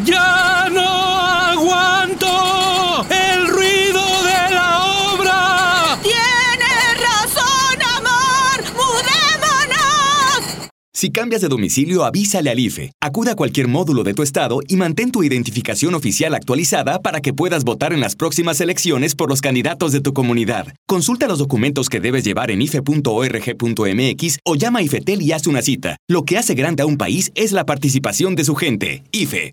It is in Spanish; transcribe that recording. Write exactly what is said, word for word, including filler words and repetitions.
¡Ya no aguanto el ruido de la obra! ¡Tienes razón, amor! ¡Mudémonos! Si cambias de domicilio, avísale al I F E. Acude a cualquier módulo de tu estado y mantén tu identificación oficial actualizada para que puedas votar en las próximas elecciones por los candidatos de tu comunidad. Consulta los documentos que debes llevar en ife punto org punto mx o llama a IFETEL y haz una cita. Lo que hace grande a un país es la participación de su gente. I F E.